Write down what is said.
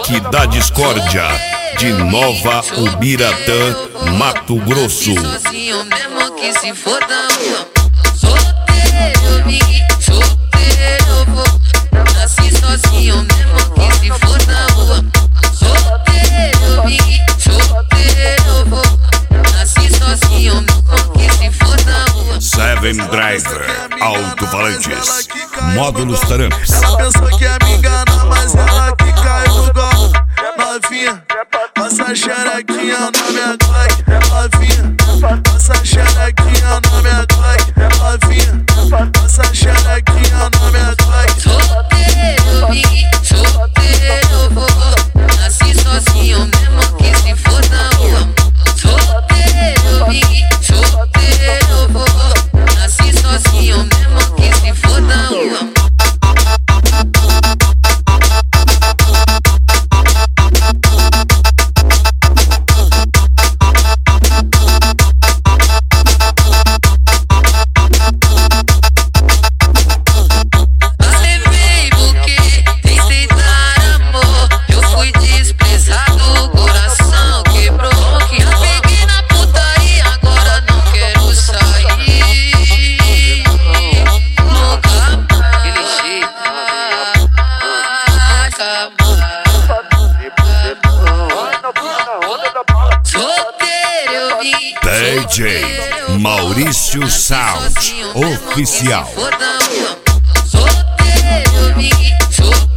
Rock da Discórdia, de Nova Ubiratã, Mato Grosso. Sozinho mesmo que se for da rua. Solteiro eu vim, solteiro eu vou. Nasci sozinho mesmo que se for da rua. Solteiro eu vim, solteiro eu vou. Nasci sozinho mesmo que se for da rua. Seven Driver, alto-falantes, módulos taramps. Ela pensou que ia me enganar, mas ela que caiu no gol. Novinha, passa a xerequinha na minha Glock. Novinha, passa a xerequinha na minha Glock. Novinha, passa a xerequinha na minha Glock. Solteiro eu vim, solteiro eu vou. Nasci sozinho mesmo que se for da rua. Solteiro eu vim, solteiro eu vou. Nasci sozinho mesmo que se for da rua. DJ Maurício Sound Oficial. Solteiro eu vim, solteiro